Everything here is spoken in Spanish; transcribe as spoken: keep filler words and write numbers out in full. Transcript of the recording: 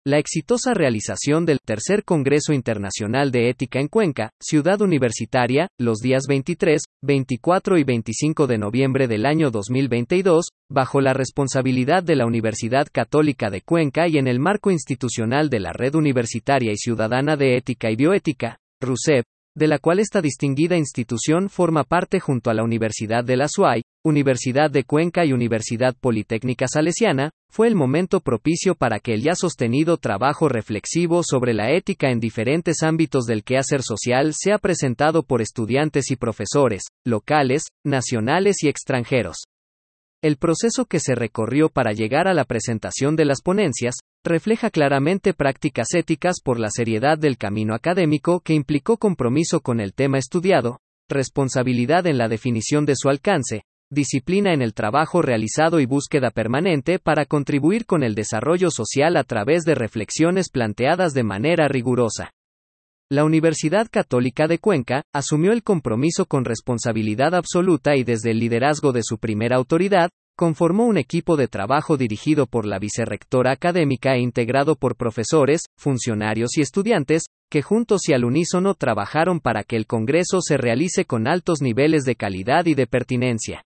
La exitosa realización del Tercer Congreso Internacional de Ética en Cuenca, Ciudad Universitaria, los días veintitrés, veinticuatro y veinticinco de noviembre del año dos mil veintidós, bajo la responsabilidad de la Universidad Católica de Cuenca y en el marco institucional de la Red Universitaria y Ciudadana de Ética y Bioética, RUCEB, de la cual esta distinguida institución forma parte junto a la Universidad de la S U A Y, Universidad de Cuenca y Universidad Politécnica Salesiana, fue el momento propicio para que el ya sostenido trabajo reflexivo sobre la ética en diferentes ámbitos del quehacer social sea presentado por estudiantes y profesores, locales, nacionales y extranjeros. El proceso que se recorrió para llegar a la presentación de las ponencias, refleja claramente prácticas éticas por la seriedad del camino académico que implicó compromiso con el tema estudiado, responsabilidad en la definición de su alcance, disciplina en el trabajo realizado y búsqueda permanente para contribuir con el desarrollo social a través de reflexiones planteadas de manera rigurosa. La Universidad Católica de Cuenca asumió el compromiso con responsabilidad absoluta y desde el liderazgo de su primera autoridad, conformó un equipo de trabajo dirigido por la vicerrectora académica e integrado por profesores, funcionarios y estudiantes, que juntos y al unísono trabajaron para que el Congreso se realice con altos niveles de calidad y de pertinencia.